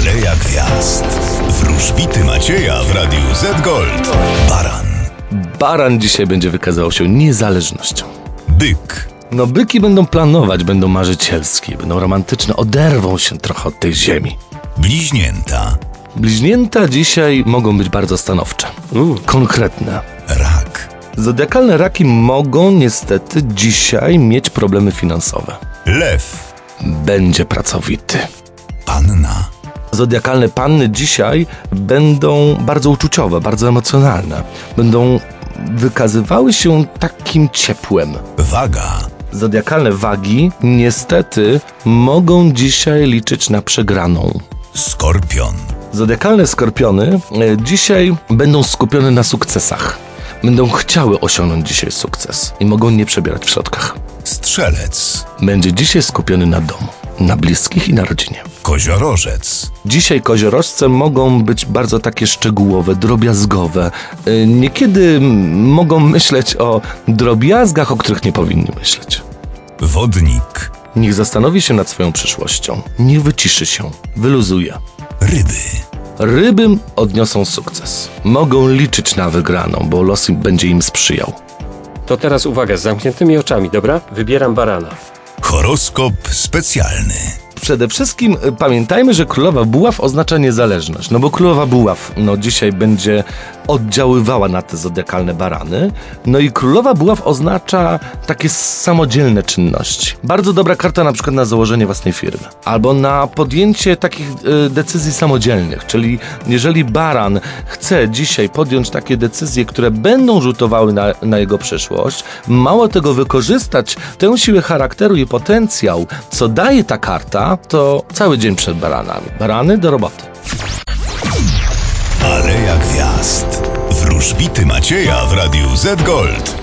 Aleja Gwiazd. Wróżbity Macieja w Radiu Z Gold. Baran. Baran dzisiaj będzie wykazywał się niezależnością. Byk. No byki będą planować, będą marzycielskie, będą romantyczne, oderwą się trochę od tej ziemi. Bliźnięta. Bliźnięta dzisiaj mogą być bardzo stanowcze, konkretne. Rak. Zodiakalne raki mogą niestety dzisiaj mieć problemy finansowe. Lew. Będzie pracowity. Panna. Zodiakalne panny dzisiaj będą bardzo uczuciowe, bardzo emocjonalne. Będą wykazywały się takim ciepłem. Waga. Zodiakalne wagi niestety mogą dzisiaj liczyć na przegraną. Skorpion. Zodiakalne skorpiony dzisiaj będą skupione na sukcesach. Będą chciały osiągnąć dzisiaj sukces i mogą nie przebierać w środkach. Strzelec. Będzie dzisiaj skupiony na domu, na bliskich i na rodzinie. Koziorożec. Dzisiaj koziorożce mogą być bardzo takie szczegółowe, drobiazgowe. Niekiedy mogą myśleć o drobiazgach, o których nie powinni myśleć. Wodnik. Niech zastanowi się nad swoją przyszłością. Niech wyciszy się, wyluzuje. Ryby. Ryby odniosą sukces. Mogą liczyć na wygraną, bo los będzie im sprzyjał. To teraz uwaga, z zamkniętymi oczami, dobra? Wybieram barana. Horoskop specjalny. Przede wszystkim pamiętajmy, że królowa buław oznacza niezależność, no bo królowa buław dzisiaj będzie oddziaływała na te zodiakalne barany, no i królowa buław oznacza takie samodzielne czynności. Bardzo dobra karta na przykład na założenie własnej firmy, albo na podjęcie takich decyzji samodzielnych, czyli jeżeli baran chce dzisiaj podjąć takie decyzje, które będą rzutowały na jego przyszłość, mało tego wykorzystać tę siłę charakteru i potencjał, co daje ta karta, to cały dzień przed baranami. Barany do roboty. Aleja Gwiazd. Wróżbity Macieja w Radiu Z Gold.